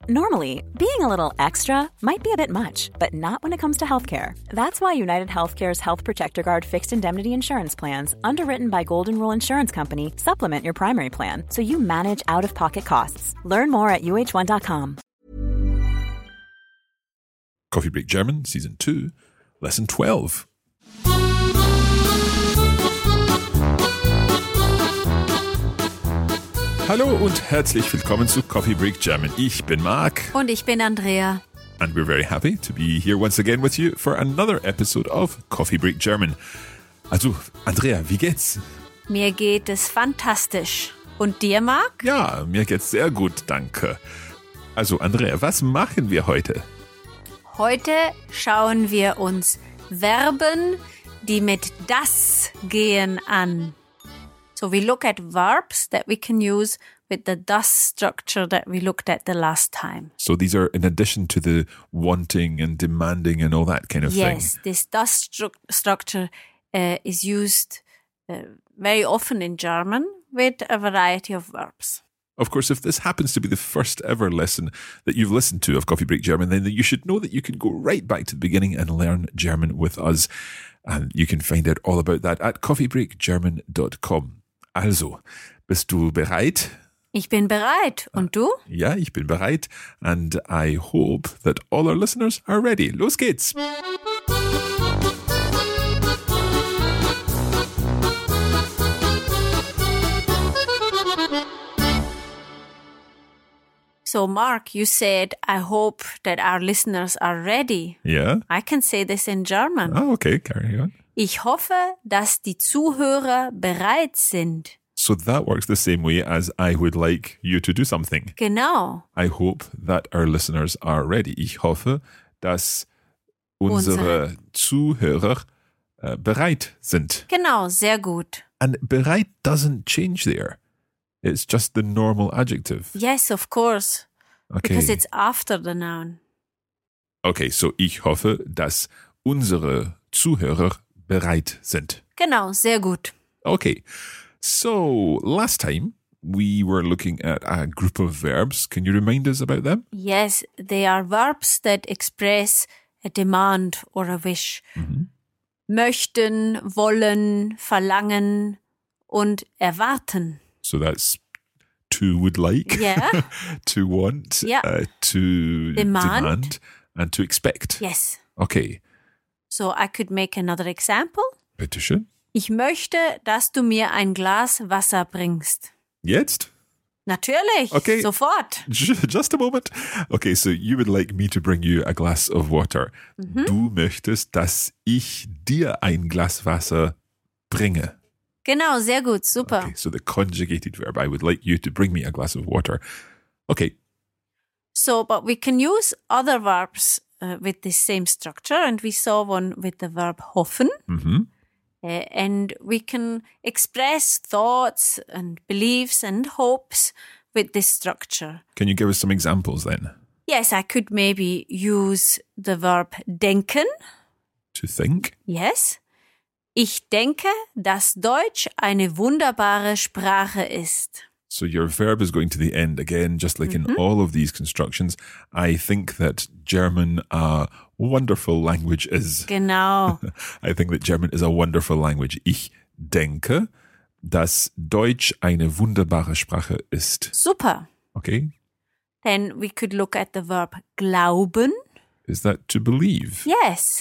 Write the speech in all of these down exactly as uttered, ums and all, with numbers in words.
Normally, being a little extra might be a bit much, but not when it comes to healthcare. That's why United Healthcare's Health Protector Guard fixed indemnity insurance plans, underwritten by Golden Rule Insurance Company, supplement your primary plan so you manage out-of-pocket costs. Learn more at U H one dot com. Coffee Break German, Season two, Lesson twelve. Hallo und herzlich willkommen zu Coffee Break German. Ich bin Marc. Und ich bin Andrea. And we're very happy to be here once again with you for another episode of Coffee Break German. Also, Andrea, wie geht's? Mir geht es fantastisch. Und dir, Marc? Ja, mir geht's sehr gut, danke. Also, Andrea, was machen wir heute? Heute schauen wir uns Verben, die mit das gehen, an. So we look at verbs that we can use with the das structure that we looked at the last time. So these are in addition to the wanting and demanding and all that kind of thing. Yes, this das stru- structure uh, is used uh, very often in German with a variety of verbs. Of course, if this happens to be the first ever lesson that you've listened to of Coffee Break German, then you should know that you can go right back to the beginning and learn German with us. And you can find out all about that at coffee break german dot com. Also, bist du bereit? Ich bin bereit. Und du? Ja, ich bin bereit. And I hope that all our listeners are ready. Los geht's! So, Marc, you said, I hope that our listeners are ready. Yeah? I can say this in German. Oh, okay, carry on. Ich hoffe, dass die Zuhörer bereit sind. So that works the same way as I would like you to do something. Genau. I hope that our listeners are ready. Ich hoffe, dass unsere, unsere. Zuhörer uh, bereit sind. Genau, sehr gut. And bereit doesn't change there. It's just the normal adjective. Yes, of course. Okay. Because it's after the noun. Okay, so ich hoffe, dass unsere Zuhörer bereit sind. Genau, sehr gut. Okay, so last time we were looking at a group of verbs. Can you remind us about them? Yes, they are verbs that express a demand or a wish. Mhm. Möchten, wollen, verlangen und erwarten. So that's to would like, Yeah. to want, Yeah. uh, to Demand. demand, and to expect. Yes. Okay, So I could make another example. bitte schön. Ich möchte, dass du mir ein Glas Wasser bringst. Jetzt? Natürlich, Okay. sofort. Just a moment. Okay, so you would like me to bring you a glass of water. Mhm. Du möchtest, dass ich dir ein Glas Wasser bringe. Genau, sehr gut, super. Okay, so the conjugated verb. I would like you to bring me a glass of water. Okay, So, but we can use other verbs uh, with the same structure, and we saw one with the verb hoffen. mhm. Uh, and we can express thoughts and beliefs and hopes with this structure. Can you give us some examples then? Yes, I could maybe use the verb denken. To think? Yes. Ich denke, dass Deutsch eine wunderbare Sprache ist. So your verb is going to the end again, just like in all of these constructions. I think that German a wonderful language is. Genau. I think that German is a wonderful language. Ich denke, dass Deutsch eine wunderbare Sprache ist. Super. Okay? Then we could look at the verb glauben. Is that to believe? Yes.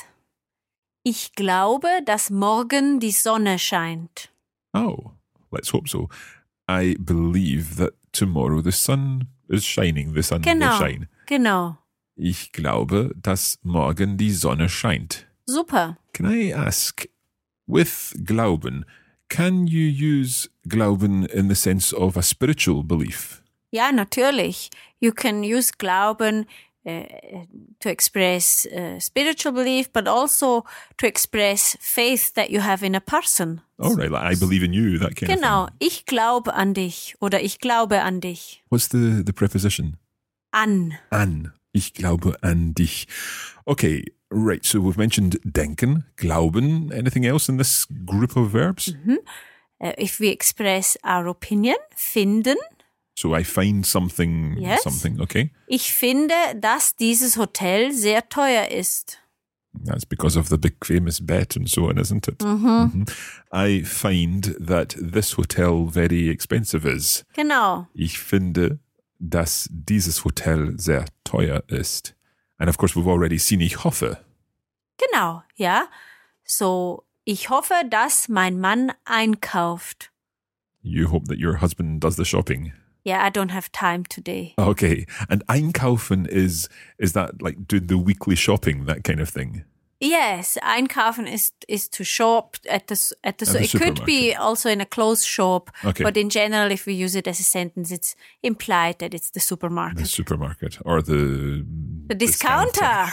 Ich glaube, dass morgen die Sonne scheint. Oh, let's hope so. I believe that tomorrow the sun is shining. The sun Genau. will shine. Genau. Ich glaube, dass morgen die Sonne scheint. Super. Can I ask, with Glauben, can you use Glauben in the sense of a spiritual belief? Ja, natürlich. You can use Glauben uh, to express uh, spiritual belief, but also to express faith that you have in a person. All right, like I believe in you, that kind Genau. of thing. Ich glaube an dich oder ich glaube an dich. What's the, the preposition? An. An. Ich glaube an dich. Okay, right. So we've mentioned denken, glauben. Anything else in this group of verbs? Mhm. Uh, if we express our opinion, finden, So I find something, Yes. something, okay. Ich finde, dass dieses Hotel sehr teuer ist. That's because of the big famous bet and so on, isn't it? Mhm. I find that this hotel very expensive is. Genau. Ich finde, dass dieses Hotel sehr teuer ist. And of course, we've already seen ich hoffe. Genau, ja. So, ich hoffe, dass mein Mann einkauft. You hope that your husband does the shopping. Yeah, I don't have time today. Okay. And einkaufen is, is that like doing the weekly shopping, that kind of thing? Yes, einkaufen is is to shop at the s- at the, At so the it could be supermarket. also in a clothes shop, Okay. but in general, if we use it as a sentence, it's implied that it's the supermarket. The supermarket or the... The discounter.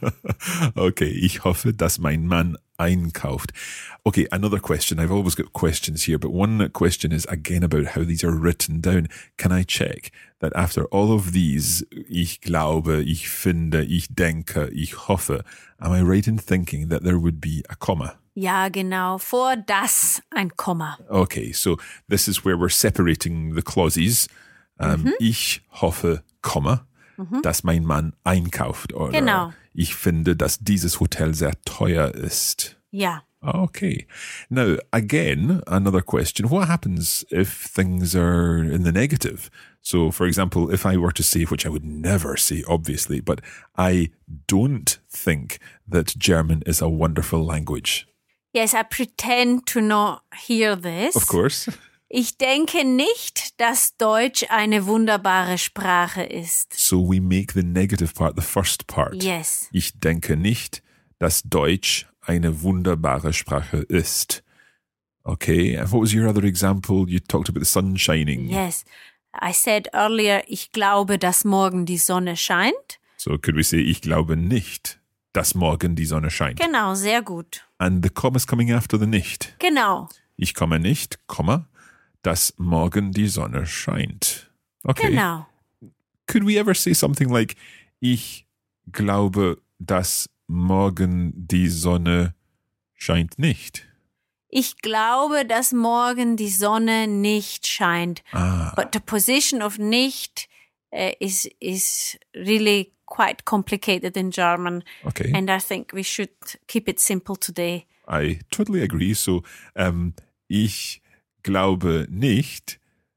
Okay, ich hoffe, dass mein Mann einkauft. Okay, another question. I've always got questions here, but one question is again about how these are written down. Can I check that after all of these, ich glaube, ich finde, ich denke, ich hoffe, am I right in thinking that there would be a comma? Ja, genau. Vor das ein Komma. Okay, so this is where we're separating the clauses. Um, Ich hoffe, Komma, dass mein Mann einkauft. Oder Genau. ich finde, dass dieses Hotel sehr teuer ist. Ja. Okay. Now, again, another question. What happens if things are in the negative? So, for example, if I were to say, which I would never say, obviously, but I don't think that German is a wonderful language. Yes, I pretend to not hear this. Of course. Ich denke nicht, dass Deutsch eine wunderbare Sprache ist. So we make the negative part the first part. Yes. Ich denke nicht, dass Deutsch eine wunderbare Sprache ist. Okay, and what was your other example? You talked about the sun shining. Yes. I said earlier, ich glaube, dass morgen die Sonne scheint. So could we say, ich glaube nicht, dass morgen die Sonne scheint? Genau, sehr gut. And the comma's coming after the nicht. Genau. Ich komme nicht, Komma, dass morgen die Sonne scheint. Okay. Genau. Could we ever say something like, ich glaube, dass morgen die Sonne scheint nicht? Ich glaube, dass morgen die Sonne nicht scheint. Ah, But the position of nicht uh, is is really quite complicated in German. okay. And I think we should keep it simple today. I totally agree. So, um, ich glaube nicht,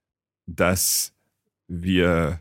dass wir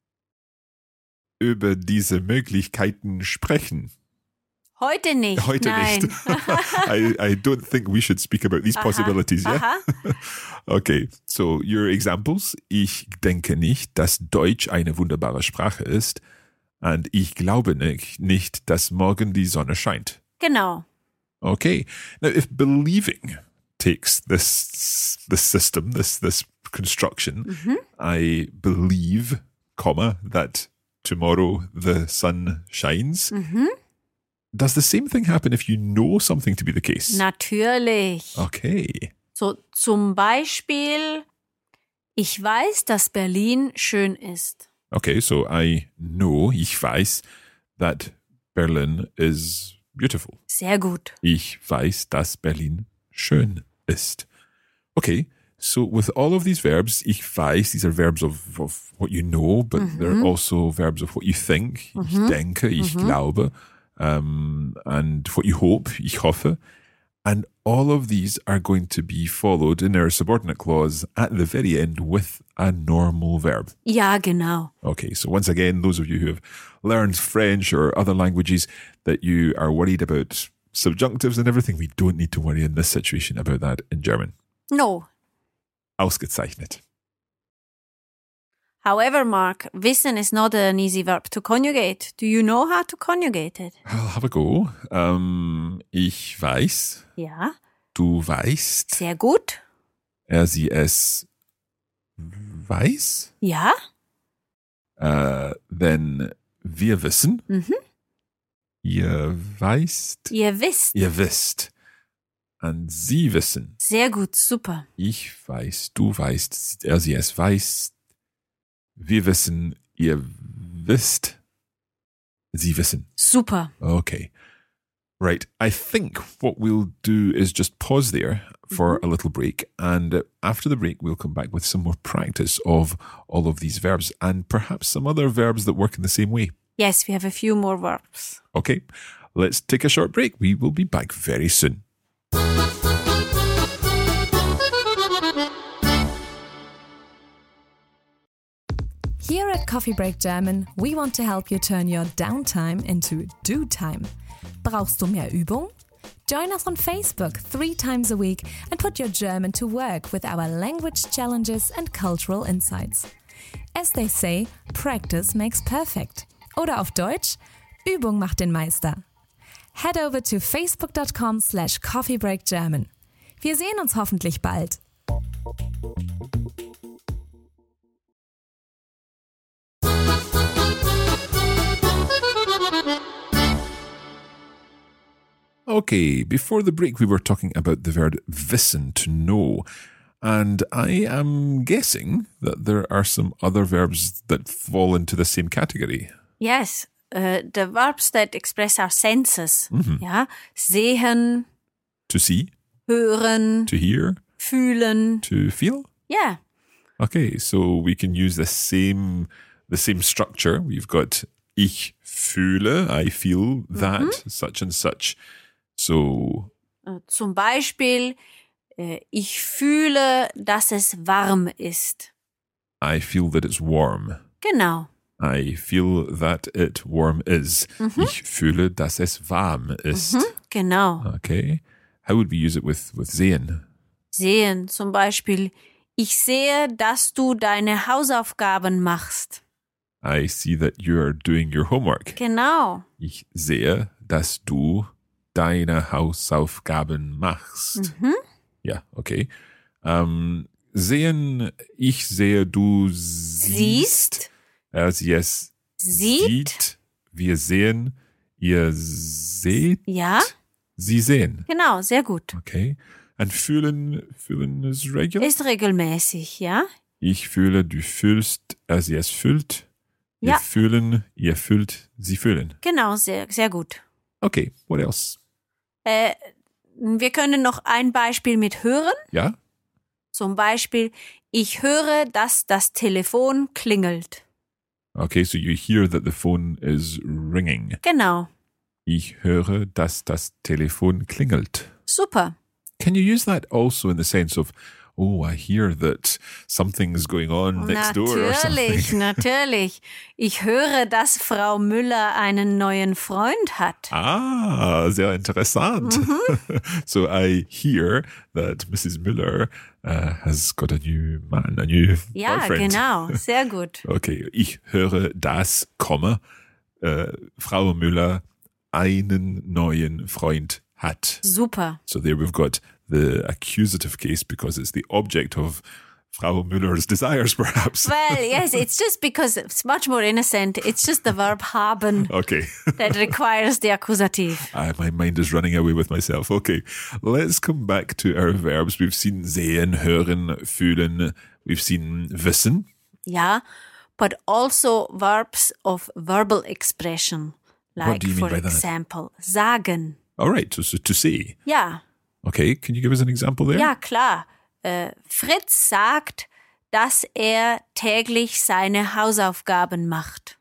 über diese Möglichkeiten sprechen. Heute nicht. Heute Nein. nicht. I, I don't think we should speak about these possibilities, yeah? Aha. Okay, so your examples. Ich denke nicht, dass Deutsch eine wunderbare Sprache ist. Und ich glaube nicht, nicht, dass morgen die Sonne scheint. Genau. Okay. Now, if believing takes this this system, this this construction, I believe, comma, that tomorrow the sun shines. Does the same thing happen if you know something to be the case? Natürlich. Okay. So zum Beispiel, ich weiß, dass Berlin schön ist. Okay, so I know, ich weiß, that Berlin is beautiful. Sehr gut. Ich weiß, dass Berlin schön ist. Okay, so with all of these verbs, ich weiß, these are verbs of, of what you know, but they're also verbs of what you think. Ich denke, ich glaube, um, and what you hope, ich hoffe. And all of these are going to be followed in our subordinate clause at the very end with a normal verb. Ja, genau. Okay, so once again, those of you who have learned French or other languages that you are worried about subjunctives and everything, we don't need to worry in this situation about that in German. No. Ausgezeichnet. However, Mark, wissen is not an easy verb to conjugate. Do you know how to conjugate it? I'll have a go. Um, ich weiß, Ja, du weißt, sehr gut. er, sie, es weiß. Ja, Uh, then wir wissen. Mhm. Ihr weißt. ihr wisst. Ihr wisst. Und sie wissen. Sehr gut, super. Ich weiß, du weißt, er, sie, es weiß. Wir wissen, ihr wisst. Sie wissen. Super. Okay. Right. I think what we'll do is just pause there for a little break. And uh, after the break, we'll come back with some more practice of all of these verbs and perhaps some other verbs that work in the same way. Yes, we have a few more verbs. Okay, let's take a short break. We will be back very soon. Here at Coffee Break German, we want to help you turn your downtime into do time. Brauchst du mehr Übung? Join us on Facebook three times a week and put your German to work with our language challenges and cultural insights. As they say, practice makes perfect. Oder auf Deutsch, Übung macht den Meister. Head over to facebook.com slash coffeebreakgerman. Wir sehen uns hoffentlich bald. Okay, before the break, we were talking about the verb wissen, to know. And I am guessing that there are some other verbs that fall into the same category. Yes, uh, the verbs that express our senses. Mm-hmm. Yeah, sehen, To see, hören, to hear, fühlen. to feel. Yeah, Okay, so we can use the same the same structure. We've got ich fühle, I feel that, such and such. So, äh, zum Beispiel, äh, ich fühle, dass es warm ist. I feel that it's warm. Genau. I feel that it warm is. Ich fühle, dass es warm ist. Hm, genau. Okay. How would we use it with, with sehen? Sehen, zum Beispiel, ich sehe, dass du deine Hausaufgaben machst. I see that you're doing your homework. Genau. Ich sehe, dass du deine Hausaufgaben machst. Mhm. Ja, okay. Ähm, sehen, ich sehe, du siehst. Siehst. Also yes, Sieht. sieht. Wir sehen, ihr seht. Ja, Sie sehen. genau, sehr gut. Okay. Und fühlen, fühlen ist regular? Ist regelmäßig, ja? Ich fühle, du fühlst, also es fühlt. Wir Ja. fühlen, ihr fühlt, sie fühlen. Genau, sehr, sehr gut. Okay, what else? Äh, wir können noch ein Beispiel mit hören. Ja? Zum Beispiel, ich höre, dass das Telefon klingelt. Okay, so you hear that the phone is ringing. Genau, Ich höre, dass das Telefon klingelt. super. Can you use that also in the sense of, oh, I hear that something's going on next door or Natürlich, something? natürlich. Ich höre, dass Frau Müller einen neuen Freund hat. Ah, sehr interessant. So I hear that Missus Müller uh, has got a new man, a new Ja, boyfriend. genau, sehr gut. Okay, ich höre, dass, Komma, äh, Frau Müller einen neuen Freund hat. Super. So there we've got the accusative case because it's the object of Frau Müller's desires, perhaps. Well, yes, it's just because it's much more innocent. It's just the verb haben Okay. that requires the accusative. Ah, my mind is running away with myself. Okay, let's come back to our verbs. We've seen sehen, hören, fühlen. We've seen wissen. Yeah, but also verbs of verbal expression. What Like, do you mean for by that? example, sagen. All right, so, so to say. Ja, Okay, can you give us an example there? ja, klar. Äh, Fritz sagt, dass er täglich seine Hausaufgaben macht.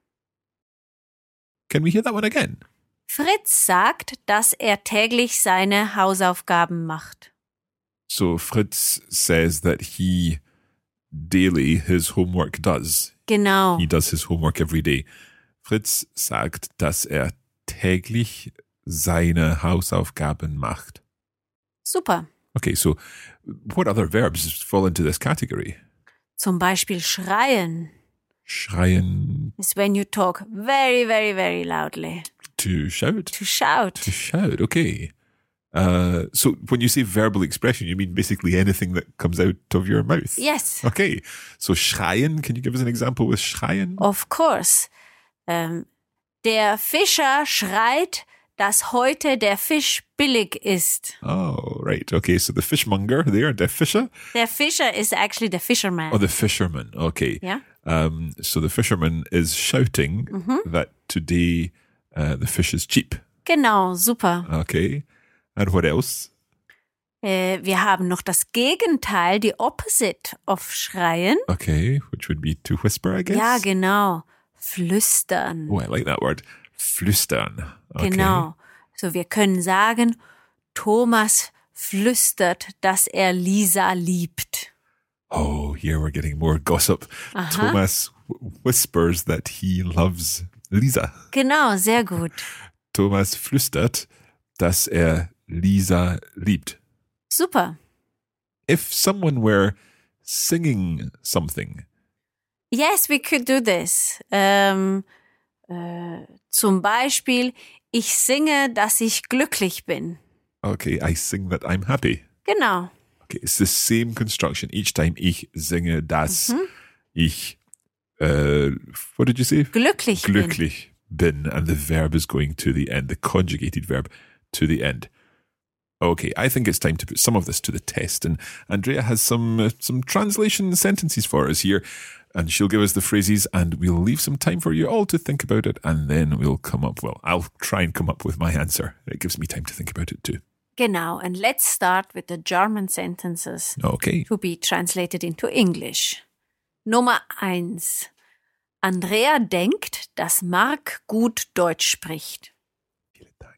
Can we hear that one again? Fritz sagt, dass er täglich seine Hausaufgaben macht. So Fritz says that he daily his homework does. Genau. He does his homework every day. Fritz sagt, dass er täglich seine Hausaufgaben macht. Super. Okay, so what other verbs fall into this category? Zum Beispiel schreien Schreien, is when you talk very, very, very loudly. to shout. To shout. To shout, okay. Uh, so when you say verbal expression, you mean basically anything that comes out of your mouth? Yes, Okay, so schreien, can you give us an example with schreien? of course. Ähm, der Fischer schreit, dass heute der Fisch billig ist. Oh, right. Okay, so the fishmonger there, der Fischer? Der Fischer is actually the fisherman. Oh, the fisherman. Okay. Ja? Um, so the fisherman is shouting that today uh, the fish is cheap. Genau, super. Okay. And what else? Äh, wir haben noch das Gegenteil, die Opposite of schreien. Okay, which would be to whisper, I guess. Ja, genau. Flüstern. Oh, I like that word. Flüstern. Okay. Genau. So, wir können sagen, Thomas flüstert, dass er Lisa liebt. Oh, here we're getting more gossip. Aha. Thomas whispers that he loves Lisa. Genau, sehr gut. Thomas flüstert, dass er Lisa liebt. Super. If someone were singing something. Yes, we could do this. Ähm, äh, zum Beispiel, ich singe, dass ich glücklich bin. Okay, I sing that I'm happy. Genau. Okay, it's the same construction each time. Ich singe, dass ich, uh, what did you say? Glücklich, Glücklich bin. bin. And the verb is going to the end, the conjugated verb to the end. Okay, I think it's time to put some of this to the test. And Andrea has some uh, some translation sentences for us here. And she'll give us the phrases and we'll leave some time for you all to think about it. And then we'll come up, well, I'll try and come up with my answer. It gives me time to think about it too. Genau, and let's start with the German sentences Okay. to be translated into English. Nummer eins. Andrea denkt, dass Mark gut Deutsch spricht. Vielen Dank.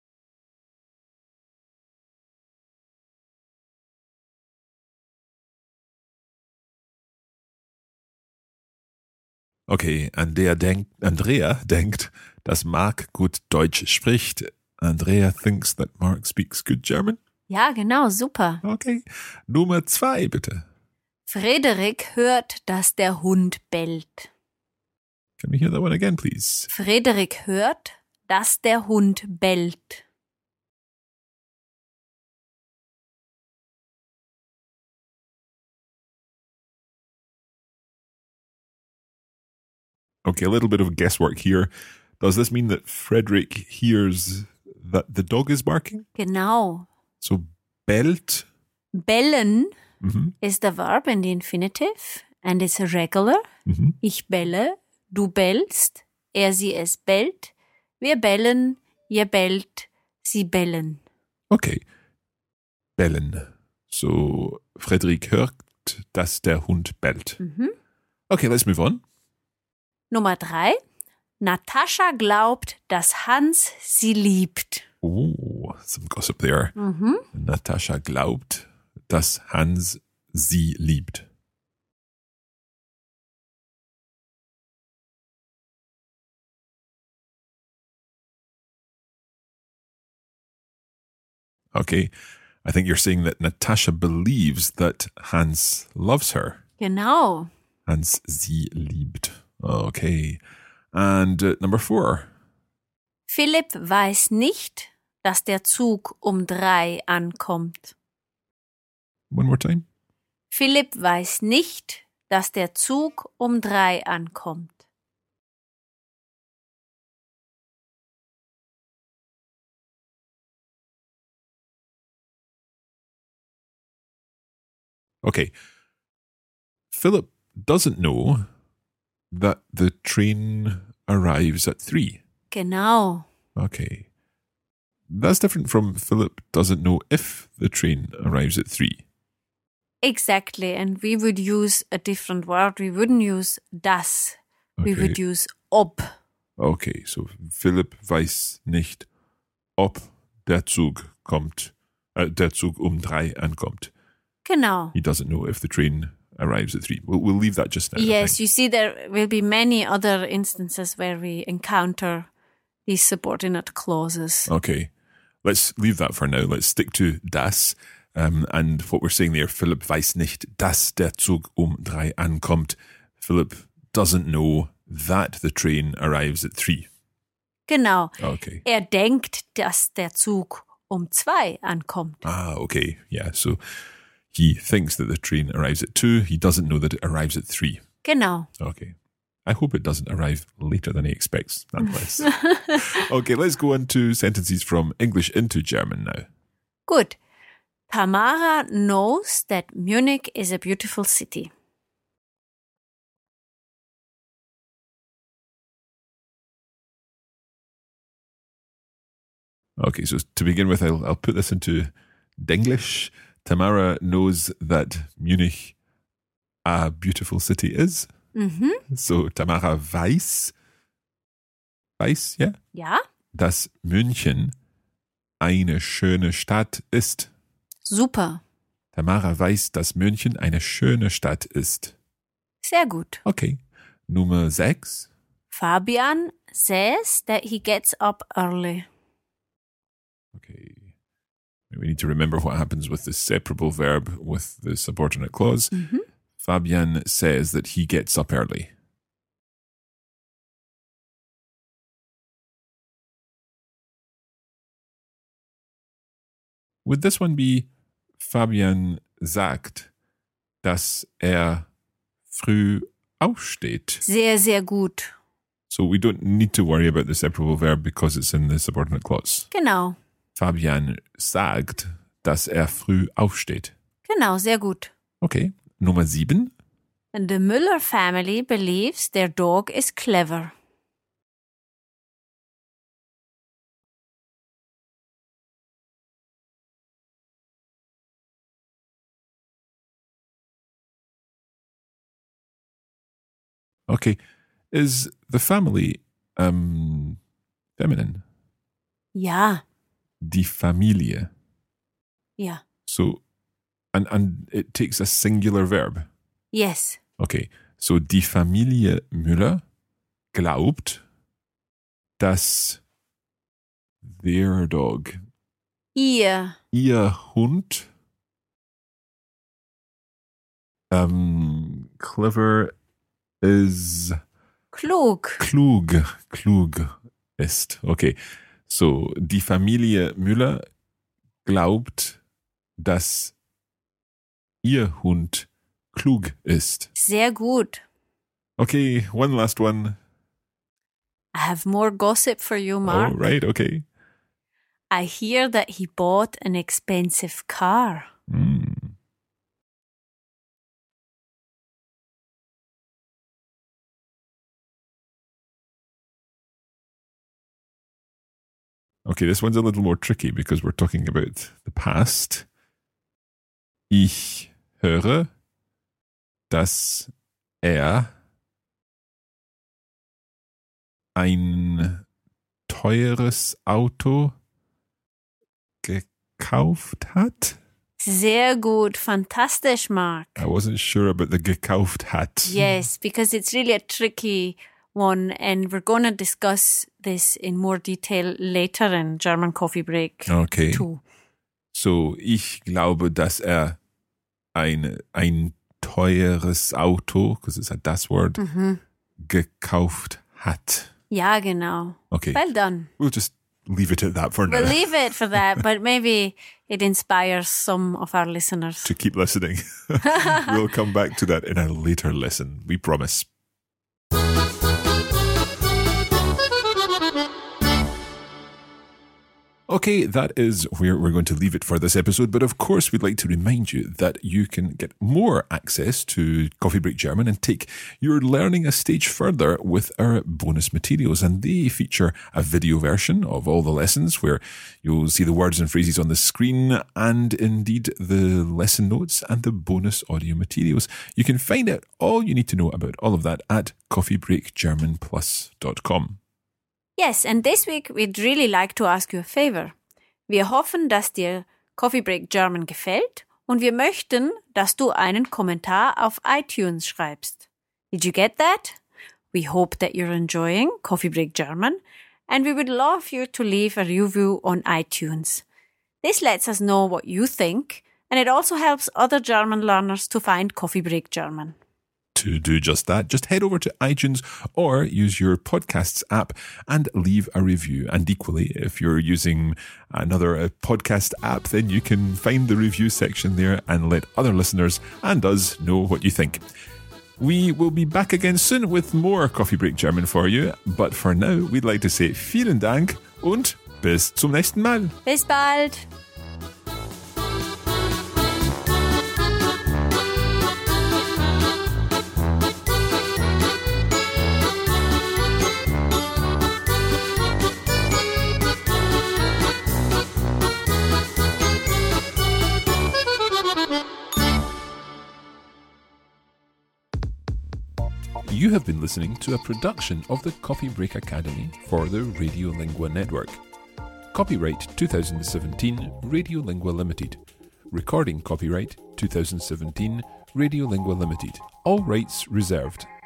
Okay, Andrea denkt, Andrea denkt, dass Mark gut Deutsch spricht. Andrea thinks that Mark speaks good German. Ja, genau, super. Okay. Nummer zwei, bitte. Frederik hört, dass der Hund bellt. Can we hear that one again, please? Frederik hört, dass der Hund bellt. Okay, a little bit of guesswork here. Does this mean that Frederick hears that the dog is barking? Genau. So bellt. Bellen Mhm. is the verb in the infinitive and it's regular. Mhm. Ich belle, du bellst, er, sie, es bellt. Wir bellen, ihr bellt, sie bellen. Okay. Bellen. So Frederick hört, dass der Hund bellt. Mhm. Okay, let's move on. Nummer drei. Natascha glaubt, dass Hans sie liebt. Oh, some gossip there. Mhm. Natascha glaubt, dass Hans sie liebt. Okay, I think you're saying that Natascha believes that Hans loves her. Genau. Hans sie liebt. Okay. And uh, number four. Philipp weiß nicht, dass der Zug um drei ankommt. One more time. Philipp weiß nicht, dass der Zug um drei ankommt. Okay. Philip doesn't know that the train arrives at three. Genau. Okay. That's different from Philip doesn't know if the train arrives at three. Exactly. And we would use a different word. We wouldn't use das. We Okay. would use ob. Okay, so Philipp weiß nicht, ob der Zug kommt, äh, der Zug um drei ankommt. Genau. He doesn't know if the train arrives at three. We'll, we'll leave that just now. I Yes, think. you see, there will be many other instances where we encounter these subordinate clauses. Okay, let's leave that for now. Let's stick to das. Um, and what we're saying there, Philipp weiß nicht, dass der Zug um drei ankommt. Philipp doesn't know that the train arrives at three. Genau. Okay. Er denkt, dass der Zug um zwei ankommt. Ah, okay. Yeah, so he thinks that the train arrives at two. He doesn't know that it arrives at three. Genau. Okay. I hope it doesn't arrive later than he expects, nonetheless. Okay, let's go on to sentences from English into German now. Good. Tamara knows that Munich is a beautiful city. Okay, so to begin with, I'll, I'll put this into Denglish. Tamara knows that Munich a beautiful city is. Mhm. So Tamara weiß, weiß, ja, Ja, dass München eine schöne Stadt ist. super. Tamara weiß, dass München eine schöne Stadt ist. Sehr gut. Okay. Nummer sechs. Fabian says that he gets up early. Okay. We need to remember what happens with the separable verb with the subordinate clause. Mhm. Fabian says that he gets up early. Would this one be Fabian sagt, dass er früh aufsteht? Sehr, sehr gut. So we don't need to worry about the separable verb because it's in the subordinate clause. Genau. Fabian sagt, dass er früh aufsteht. Genau, sehr gut. Okay. Nummer sieben. And the Müller family believes their dog is clever. Okay. Is the family um, feminine? Ja, Die Familie. ja. So, and, and it takes a singular verb. Yes. Okay. So, die Familie Müller glaubt, dass their dog, Ihr. ihr Hund, um, clever is Klug. klug, klug ist. Okay. So, die Familie Müller glaubt, dass ihr Hund klug ist. Sehr gut. Okay, one last one. I have more gossip for you, Mark. Oh, right, okay. I hear that he bought an expensive car. Mm. Okay, this one's a little more tricky because we're talking about the past. Ich höre, dass er ein teures Auto gekauft hat. Sehr gut. Fantastisch, Mark. I wasn't sure about the gekauft hat. Yes, because it's really a tricky one, and we're going to discuss this in more detail later in German Coffee Break Okay. two. So, ich glaube, dass er ein, ein teures Auto, because it's a das word, Mhm. gekauft hat. Ja, genau. Okay. Well done. We'll just leave it at that for now. We'll leave it for that, but maybe it inspires some of our listeners. To keep listening. We'll come back to that in a later lesson. We promise. Okay, that is where we're going to leave it for this episode. But of course, we'd like to remind you that you can get more access to Coffee Break German and take your learning a stage further with our bonus materials. And they feature a video version of all the lessons where you'll see the words and phrases on the screen and indeed the lesson notes and the bonus audio materials. You can find out all you need to know about all of that at coffee break german plus dot com. Yes, and this week we'd really like to ask you a favor. Wir hoffen, dass dir Coffee Break German gefällt und wir möchten, dass du einen Kommentar auf iTunes schreibst. Did you get that? We hope that you're enjoying Coffee Break German and we would love you to leave a review on iTunes. This lets us know what you think and it also helps other German learners to find Coffee Break German. To do just that, just head over to iTunes or use your podcasts app and leave a review. And equally, if you're using another uh, podcast app, then you can find the review section there and let other listeners and us know what you think. We will be back again soon with more Coffee Break German for you. But for now, we'd like to say vielen Dank und bis zum nächsten Mal. Bis bald! You have been listening to a production of the Coffee Break Academy for the Radiolingua Network. Copyright twenty seventeen Radiolingua Limited. Recording copyright twenty seventeen Radiolingua Limited. All rights reserved.